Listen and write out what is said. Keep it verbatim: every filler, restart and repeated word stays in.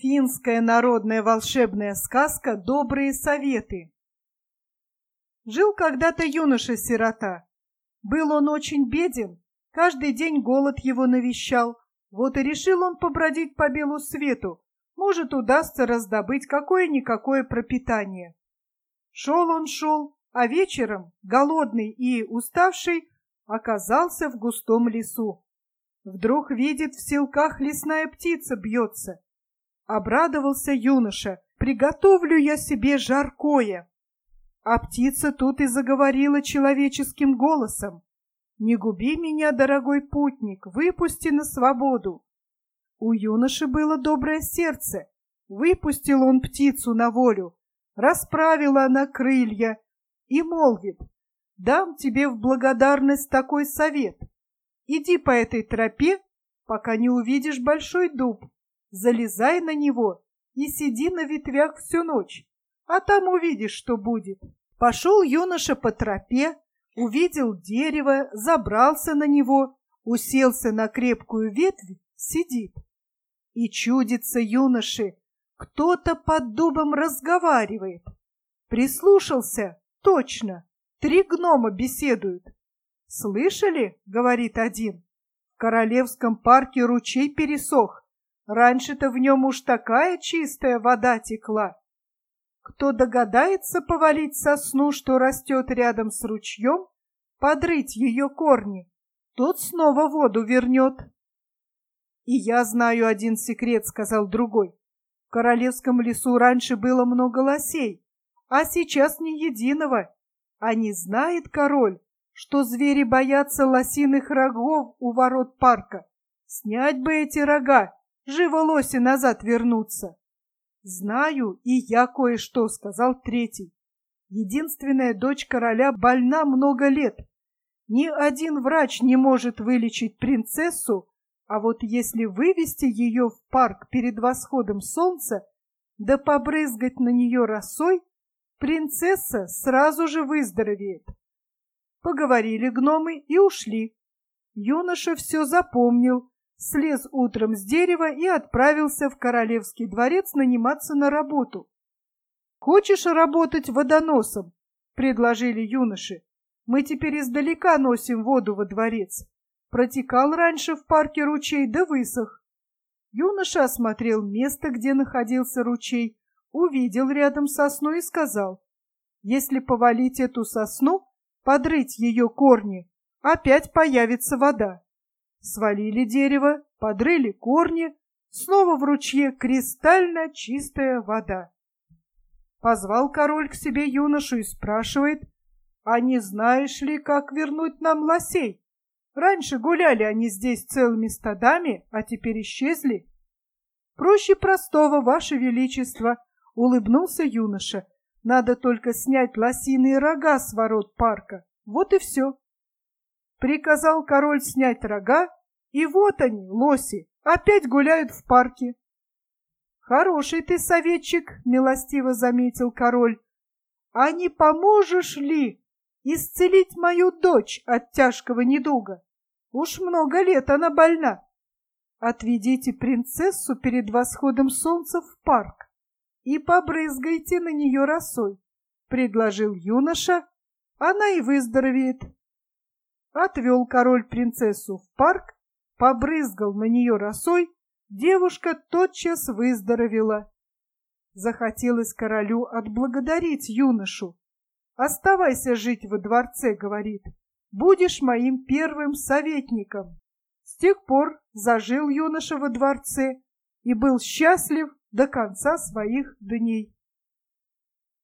Финская народная волшебная сказка «Добрые советы». Жил когда-то юноша-сирота. Был он очень беден, каждый день голод его навещал. Вот и решил он побродить по белу свету, может, удастся раздобыть какое-никакое пропитание. Шел он, шел, а вечером, голодный и уставший, оказался в густом лесу. Вдруг видит, в селках лесная птица бьется. Обрадовался юноша: приготовлю я себе жаркое. А птица тут и заговорила человеческим голосом: «Не губи меня, дорогой путник, выпусти на свободу». У юноши было доброе сердце. Выпустил он птицу на волю, расправила она крылья и молвит: «Дам тебе в благодарность такой совет. Иди по этой тропе, пока не увидишь большой дуб, залезай на него и сиди на ветвях всю ночь, а там увидишь, что будет». Пошел юноша по тропе, увидел дерево, забрался на него, уселся на крепкую ветвь, сидит. И чудится юноше, кто-то под дубом разговаривает. Прислушался, точно, три гнома беседуют. «Слышали, — говорит один, — в Королевском парке ручей пересох. Раньше-то в нем уж такая чистая вода текла. Кто догадается повалить сосну, что растет рядом с ручьем, подрыть ее корни, тот снова воду вернет». «И я знаю один секрет, — сказал другой. — В Королевском лесу раньше было много лосей, а сейчас ни единого. А не знает король, что звери боятся лосиных рогов у ворот парка. Снять бы эти рога, живо лоси назад вернутся». «Знаю и я кое-что, — сказал третий. Единственная дочь короля больна много лет. Ни один врач не может вылечить принцессу, а вот если вывести ее в парк перед восходом солнца, да побрызгать на нее росой, принцесса сразу же выздоровеет». Поговорили гномы и ушли. Юноша все запомнил, слез утром с дерева и отправился в королевский дворец наниматься на работу. «Хочешь работать водоносом?» — предложили юноше. «Мы теперь издалека носим воду во дворец. Протекал раньше в парке ручей, да высох». Юноша осмотрел место, где находился ручей, увидел рядом сосну и сказал: «Если повалить эту сосну, подрыть ее корни, опять появится вода». Свалили дерево, подрыли корни, снова в ручье кристально чистая вода. Позвал король к себе юношу и спрашивает: «А не знаешь ли, как вернуть нам лосей? Раньше гуляли они здесь целыми стадами, а теперь исчезли». «Проще простого, ваше величество, — улыбнулся юноша, — надо только снять лосиные рога с ворот парка, вот и все». Приказал король снять рога, и вот они, лоси, опять гуляют в парке. «Хороший ты советчик, — милостиво заметил король, — а не поможешь ли исцелить мою дочь от тяжкого недуга? Уж много лет она больна. Отведите принцессу перед восходом солнца в парк и побрызгайте на нее росой, — предложил юноша, — она и выздоровеет». Отвел король принцессу в парк, побрызгал на нее росой, девушка тотчас выздоровела. Захотелось королю отблагодарить юношу. «Оставайся жить во дворце, — говорит, — будешь моим первым советником». С тех пор зажил юноша во дворце и был счастлив до конца своих дней.